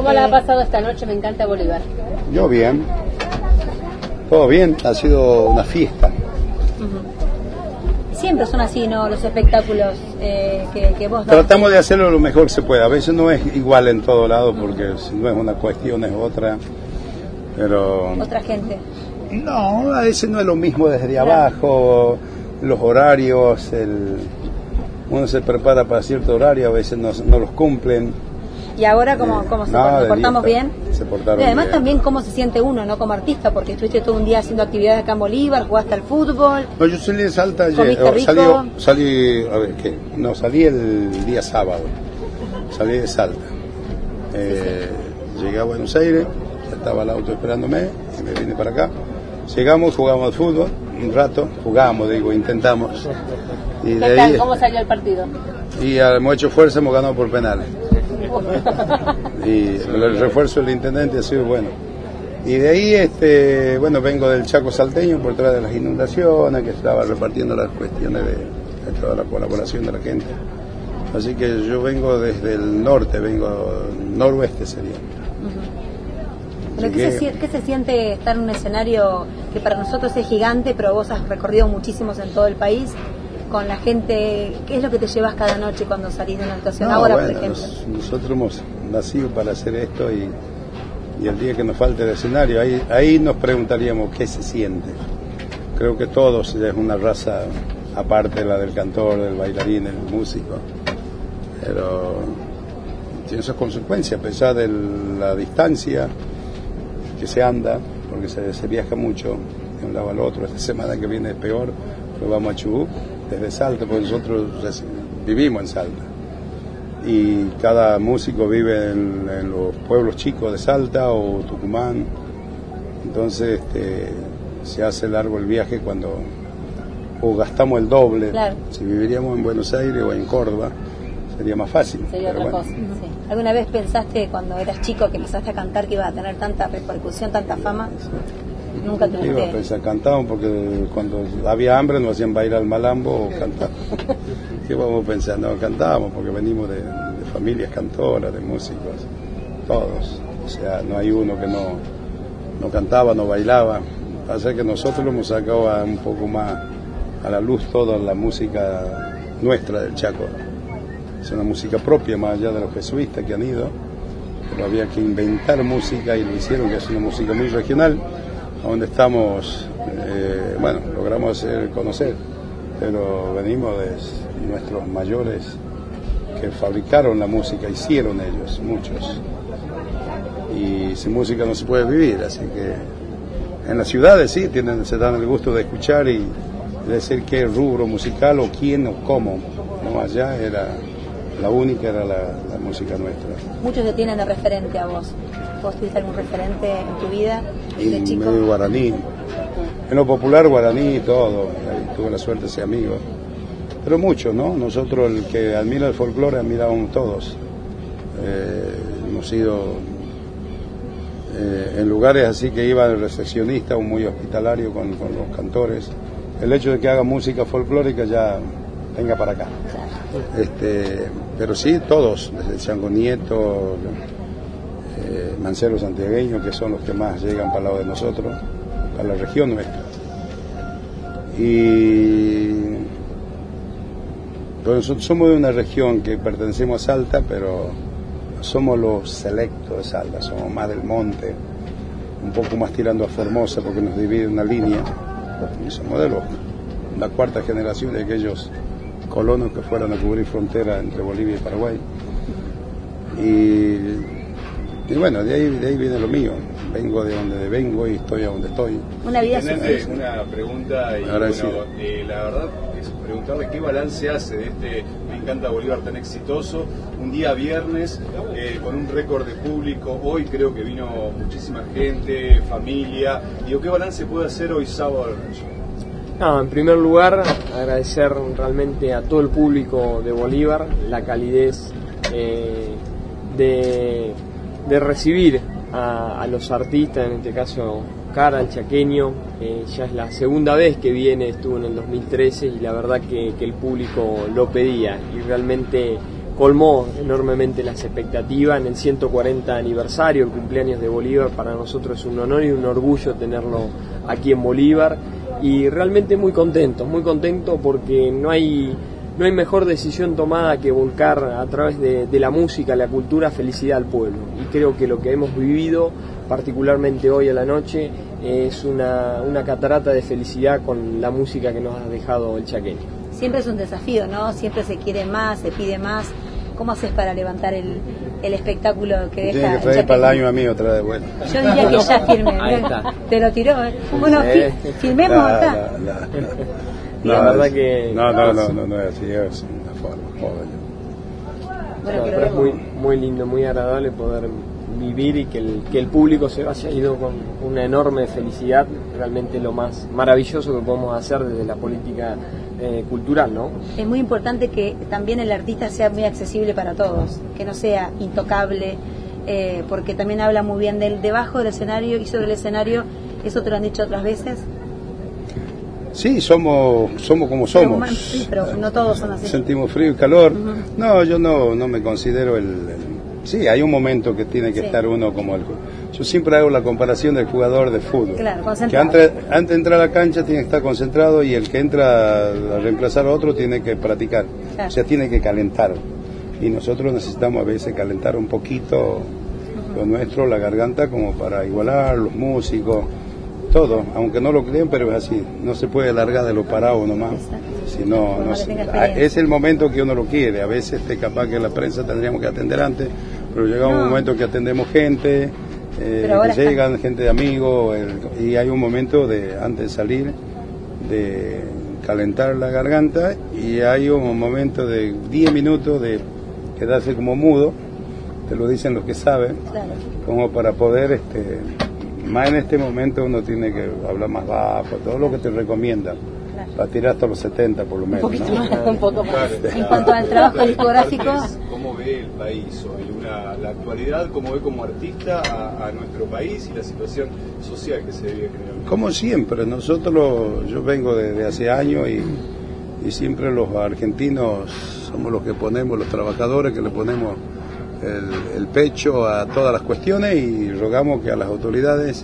¿Cómo la ha pasado esta noche? Me encanta Bolívar. Yo bien. Todo bien, ha sido una fiesta. Siempre son así, ¿no? Los espectáculos que vos das. Tratamos de hacerlo lo mejor que se puede. A veces no es igual en todo lado porque si no es una cuestión es otra. Pero Otra gente. no, a veces no es lo mismo desde abajo, los horarios, uno se prepara para cierto horario, a veces no los cumplen. ¿Y ahora cómo se ¿nos portamos bien? Se portaron y además bien. también cómo se siente uno, ¿no? Como artista, porque estuviste todo un día haciendo actividades acá en Bolívar, jugaste al fútbol. No, yo salí de Salta ayer. ¿Comiste rico? Salí el día sábado. Salí de Salta. Llegué a Buenos Aires, ya estaba el auto esperándome y me vine para acá. Llegamos, jugamos al fútbol un rato, intentamos. Y ¿Qué tal? ¿Cómo salió el partido? Y hemos hecho fuerza, hemos ganado por penales. Y el refuerzo del intendente ha sido bueno. Y de ahí, vengo del Chaco salteño por detrás de las inundaciones, que estaba repartiendo las cuestiones de toda la colaboración de la gente. Así que yo vengo desde el norte, noroeste sería. Pero ¿qué se siente estar en un escenario que para nosotros es gigante, pero vos has recorrido muchísimos en todo el país, con la gente? ¿Qué es lo que te llevas cada noche cuando salís de una actuación ahora, por ejemplo? Nosotros hemos nacido para hacer esto y el día que nos falte el escenario, ahí nos preguntaríamos qué se siente. Creo que todos es una raza aparte, la del cantor, del bailarín, del músico, pero tiene sus consecuencias a pesar de la distancia que se anda, porque se viaja mucho de un lado al otro. Esta semana que viene es peor, pues vamos a Chubut desde Salta, porque nosotros vivimos en Salta y cada músico vive en los pueblos chicos de Salta o Tucumán, entonces se hace largo el viaje o gastamos el doble. Claro. Si viviríamos en Buenos Aires o en Córdoba sería más fácil. Sería otra cosa. Sí. ¿Alguna vez pensaste cuando eras chico que empezaste a cantar que iba a tener tanta repercusión, tanta fama? Sí. Nunca tuviste. Iba a pensar, cantaban porque cuando había hambre nos hacían bailar el malambo o cantar. ¿Qué vamos a pensar? No, cantábamos porque venimos de familias cantoras, de músicos, todos. O sea, no hay uno que no cantaba, no bailaba. Pasa que nosotros lo hemos sacado un poco más a la luz toda la música nuestra del Chaco. Es una música propia, más allá de los jesuitas que han ido, pero había que inventar música y lo hicieron, que es una música muy regional, donde estamos, logramos hacer conocer, pero venimos de nuestros mayores que fabricaron la música, hicieron ellos, muchos, y sin música no se puede vivir, así que en las ciudades sí, se dan el gusto de escuchar y de decir qué rubro musical o quién o cómo, no, allá la única era la música nuestra. Muchos te tienen de referente a vos. ¿Vos tuviste algún referente en tu vida de chico? Medio guaraní. En lo popular guaraní, todo. Ahí tuve la suerte de ser amigo. Pero muchos, ¿no? Nosotros, el que admira el folclore, admiramos todos. Hemos ido en lugares así que iba el recepcionista, un muy hospitalario con los cantores. El hecho de que haga música folclórica ya venga para acá. Pero sí, todos, desde Chango Nieto, Mancero Santiagueño, que son los que más llegan para el lado de nosotros, para la región nuestra. Y pues nosotros somos de una región que pertenecemos a Salta, pero somos los selectos de Salta, somos más del monte, un poco más tirando a Formosa porque nos divide una línea, y somos de la cuarta generación de aquellos colonos que fueron a cubrir frontera entre Bolivia y Paraguay. Y bueno, de ahí viene lo mío. Vengo de donde vengo y estoy a donde estoy. Una vida una pregunta y la verdad es preguntarle qué balance hace de este Me Encanta Bolívar tan exitoso, un día viernes con un récord de público. Hoy creo que vino muchísima gente, familia. Digo, ¿qué balance puede hacer hoy sábado? No, en primer lugar, agradecer realmente a todo el público de Bolívar la calidez de recibir a los artistas, en este caso Cara, el chaqueño. Ya es la segunda vez que viene, estuvo en el 2013 y la verdad que el público lo pedía y realmente colmó enormemente las expectativas. En el 140 aniversario, el cumpleaños de Bolívar, para nosotros es un honor y un orgullo tenerlo aquí en Bolívar, y realmente muy contento porque no hay mejor decisión tomada que volcar a través de la música, la cultura, felicidad al pueblo. Y creo que lo que hemos vivido, particularmente hoy a la noche, es una catarata de felicidad con la música que nos ha dejado el chaqueño. Siempre es un desafío, ¿no? Siempre se quiere más, se pide más. ¿Cómo haces para levantar el espectáculo que deja Tiene que el traer chaqueño? para el año a mí otra vez, bueno. Yo diría que ya firme. Ahí está. Te lo tiró, ¿eh? Bueno, firmemos acá. La verdad que... No es así, es una forma joven. Bueno, pero es muy lindo, muy agradable poder vivir y que el público se haya ido con una enorme felicidad, realmente lo más maravilloso que podemos hacer desde la política cultural, ¿no? Es muy importante que también el artista sea muy accesible para todos, que no sea intocable, porque también habla muy bien del debajo del escenario y sobre el escenario. ¿Eso te lo han dicho otras veces? Sí, somos como somos. Sí, pero no todos son así. Sentimos frío y calor. No, yo no me considero Sí, hay un momento que tiene que estar uno como el... Yo siempre hago la comparación del jugador de fútbol. Claro, que concentrado. antes de entrar a la cancha tiene que estar concentrado, y el que entra a reemplazar a otro tiene que practicar. Claro. O sea, tiene que calentar. Y nosotros necesitamos a veces calentar un poquito lo nuestro, la garganta, como para igualar los músicos, todo, aunque no lo crean, pero es así. No se puede largar de lo parado nomás. Sino, es el momento que uno lo quiere. A veces capaz que la prensa tendríamos que atender antes, pero llega un momento que atendemos gente, que llegan, gente de amigos, y hay un momento antes de salir, de calentar la garganta, y hay un momento de 10 minutos de quedarse como mudo, te lo dicen los que saben, claro, como para poder, más en este momento uno tiene que hablar más bajo, todo lo que te recomiendan. Para tirar hasta los 70 por lo menos. Un poquito más, ¿no? un poco más. En cuanto al trabajo discográfico, ¿cómo ve el país hoy? La actualidad, ¿cómo ve como artista a nuestro país y la situación social que se vive generalmente? Como siempre, yo vengo desde hace años y siempre los argentinos somos los que ponemos, los trabajadores que le ponemos el pecho a todas las cuestiones, y rogamos que a las autoridades,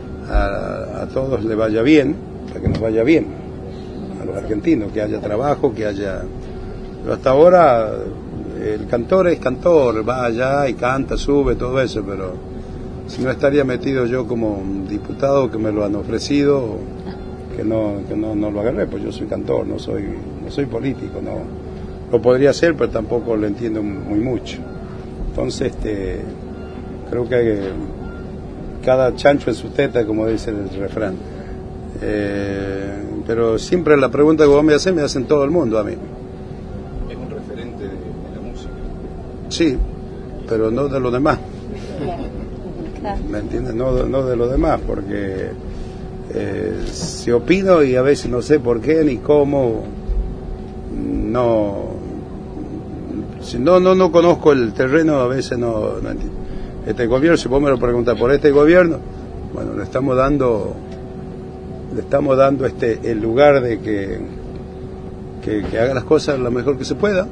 a todos le vaya bien, para que nos vaya bien. A los argentinos, que haya trabajo, que haya... Pero hasta ahora el cantor es cantor, va allá y canta, sube, todo eso, pero si no estaría metido yo como un diputado que me lo han ofrecido, que no lo agarré, pues yo soy cantor, no soy político, no lo podría hacer, pero tampoco lo entiendo muy mucho. Entonces creo que cada chancho en su teta, como dice el refrán. Pero siempre la pregunta que vos me hacen todo el mundo a mí. ¿Es un referente de la música? Sí, pero no de los demás. ¿Me entiendes? No de los demás, porque si opino y a veces no sé por qué ni cómo, si no conozco el terreno, a veces no entiendo. Este gobierno, si vos me lo preguntás por este gobierno, bueno, le estamos dando el lugar de que haga las cosas lo mejor que se pueda.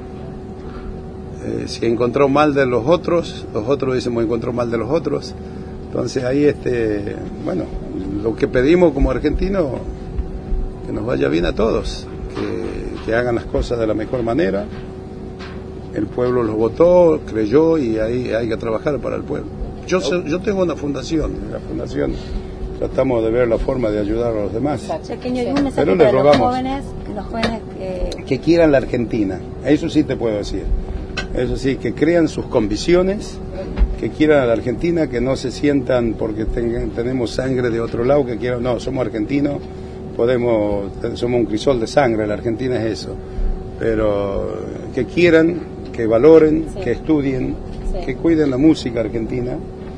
Si encontró mal de los otros dicen, encontró mal de los otros. Entonces ahí bueno, lo que pedimos como argentinos, que nos vaya bien a todos, que hagan las cosas de la mejor manera. El pueblo los votó, creyó, y ahí hay que trabajar para el pueblo. Yo tengo una fundación, la fundación tratamos de ver la forma de ayudar a los demás. Pero les rogamos los jóvenes que quieran la Argentina, eso sí te puedo decir. Eso sí, que crean sus convicciones, que quieran a la Argentina, que no se sientan porque tenemos sangre de otro lado, que quieran, no, somos argentinos, somos un crisol de sangre, la Argentina es eso. Pero que quieran, que valoren, que estudien, que cuiden la música argentina.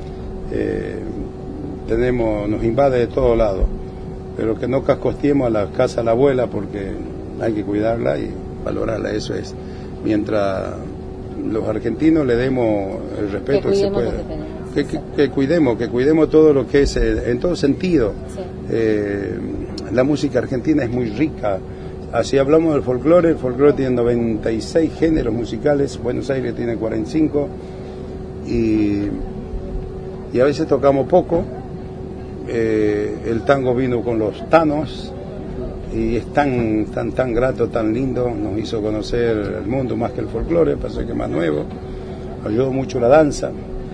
Nos invade de todos lados, pero que no cascostiemos a la casa de la abuela, porque hay que cuidarla y valorarla, eso es. Mientras los argentinos le demos el respeto que se pueda, que cuidemos todo lo que es, en todo sentido. La música argentina es muy rica, Así hablamos del folclore. El folclore tiene 96 géneros musicales, Buenos Aires tiene 45 y a veces tocamos poco. El tango vino con los tanos y es tan grato, tan lindo, nos hizo conocer el mundo más que el folclore, pasó que es más nuevo, ayudó mucho la danza.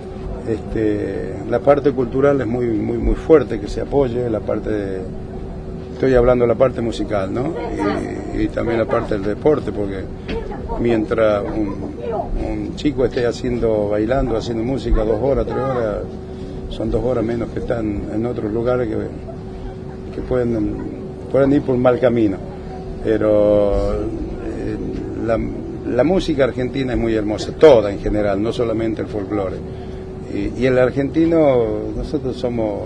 La parte cultural es muy fuerte, que se apoye, estoy hablando de la parte musical, ¿no? Y también la parte del deporte, porque mientras un chico esté bailando, haciendo música 2 horas, 3 horas, son 2 horas menos que están en otros lugares que pueden ir por un mal camino. Pero la música argentina es muy hermosa, toda en general, no solamente el folclore. Y el argentino, nosotros somos...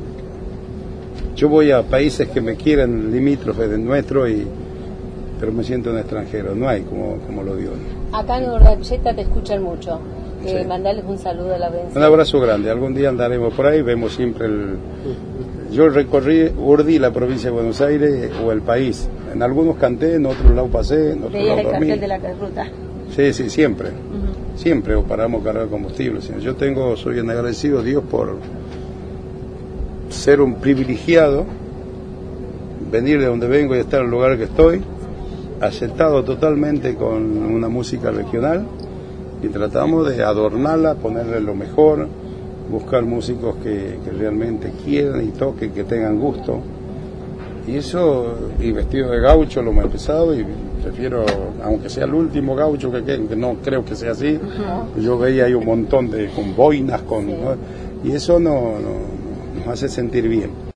Yo voy a países que me quieren limítrofes del nuestro, pero me siento un extranjero, no hay como lo digo. Acá en Urdapilleta te escuchan mucho. Sí. Mandarles un saludo a la audiencia. Un abrazo grande, algún día andaremos por ahí, vemos siempre Yo recorrí Urdi, la provincia de Buenos Aires o el país. En algunos canté, en otros lados pasé, en otros lados dormí. ¿Veías el cartel de la ruta? Sí, siempre. Siempre, o paramos a cargar combustible. Yo soy bien agradecido a Dios por ser un privilegiado, venir de donde vengo y estar en el lugar que estoy, aceptado totalmente con una música regional, y tratamos de adornarla, ponerle lo mejor, buscar músicos que realmente quieran y toquen, que tengan gusto. Y eso, y vestido de gaucho lo hemos empezado, y prefiero, aunque sea el último gaucho que no creo que sea así, yo veía ahí un montón con boinas, ¿no? Y eso nos hace sentir bien.